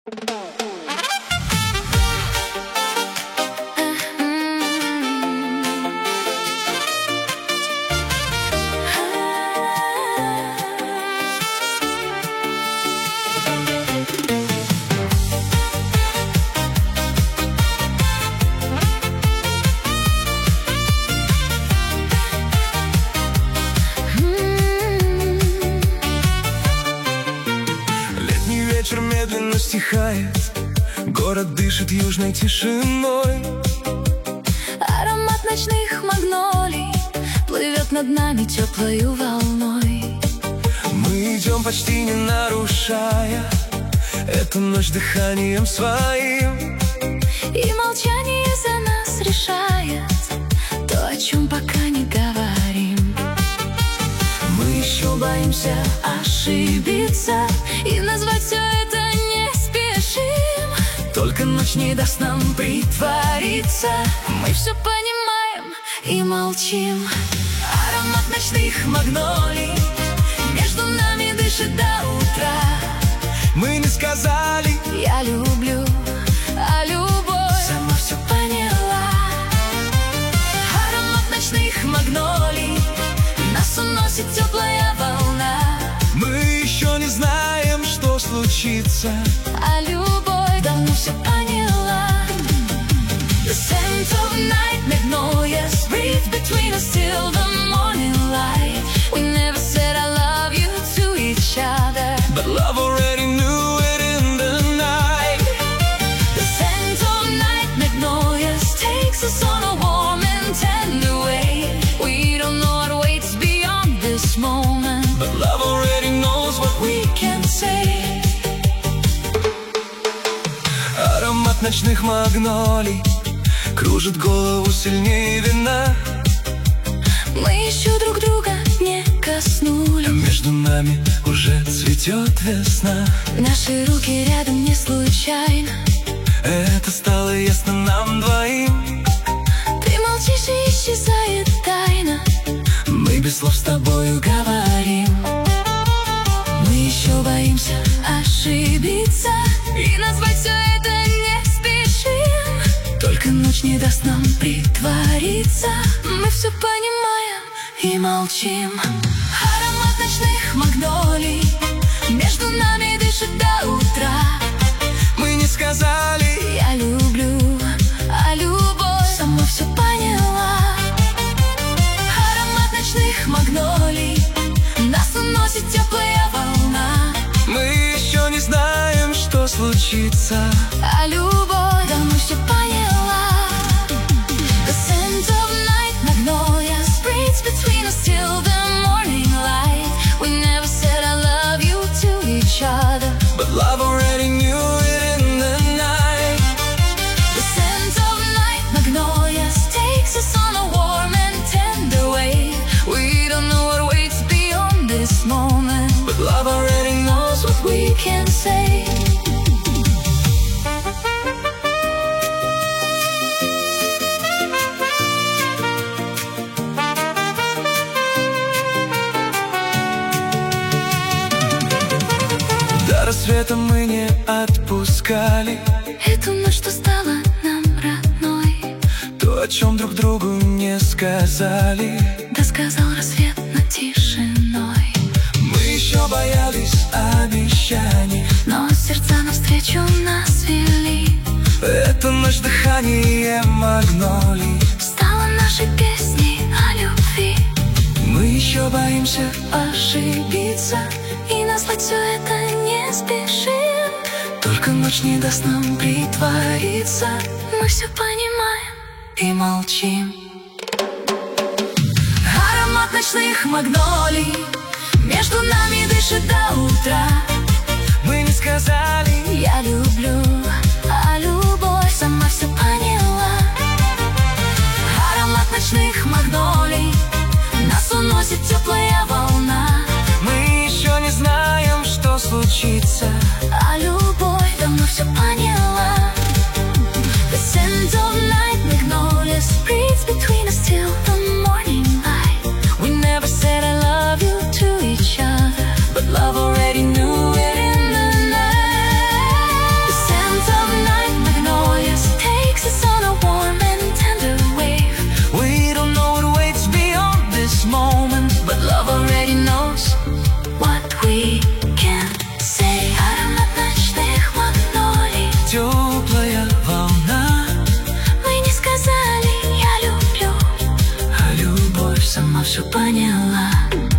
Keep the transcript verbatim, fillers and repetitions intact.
Вечер медленно стихает, город дышит южной тишиной. Аромат ночных магнолий плывет над нами теплою волной. Мы идем, почти не нарушая эту ночь дыханием своим. И молчание за нас решает то, о чем пока не говорим. Мы еще боимся ошибиться и назвать все это не спешим. Только ночь не даст нам притвориться. Мы все понимаем и молчим. Аромат ночных магнолий между нами дышит до утра. Мы не сказали я люблю, а любовь сама все поняла. Аромат ночных магнолий нас уносит теплая волна. Мы еще не знаем, что случится, а любовь давно все поняла. The scent of night magnolias breathe between us till the morning light. We never said I love you to each other, but love already knew it in the night. The scent of night magnolias takes us on a warm and tender way. We don't know what waits beyond this moment, but love already knows what we can say. Аромат ночных магнолий кружит голову сильнее вина. Мы еще друг друга не коснулись, а между нами уже цветет весна. Наши руки рядом не случайно, это стало ясно нам двоим. Ты молчишь и исчезает тайна. Мы без слов с тобою говорим. Мы еще боимся ошибиться и назвать все это не спешим. Только ночь не даст нам притвориться. Мы все понимаем и молчим. Аромат ночных магнолий между нами дышит до утра. Мы не сказали я люблю, а любовь сама все поняла. Аромат ночных магнолий нас уносит теплая волна. Мы еще не знаем, что случится, а любовь давно все поняла. The scent of night magnolias breathes between us till the morning light. We never said I love you to each other, but love already knew it in the night. The scent of night magnolias takes us on a warm and tender way. We don't know what waits beyond this moment, but love already knows what we can say. До рассвета мы не отпускали эту ночь, что стала нам родной. То, о чем друг другу не сказали, да сказал рассвет над тишиной. Мы еще боялись обещаний, но сердца навстречу нас вели. Эта ночь дыхание магнолий стала нашей песней о любви. Мы еще боимся ошибиться и назвать все это не спешим. Только ночь не даст нам притвориться. Мы все понимаем и молчим. Аромат ночных магнолий между нами дышит до утра. Мы не сказали я люблю, а любовь сама все поняла. Аромат ночных магнолий нас уносит теплая волна. Мы еще не знаем, что случится, а любовь давно все поняла. The scent of night magnolias breathes between us till the morning light. We never said I love you to each other, but love already knew it in the night. душу поняла.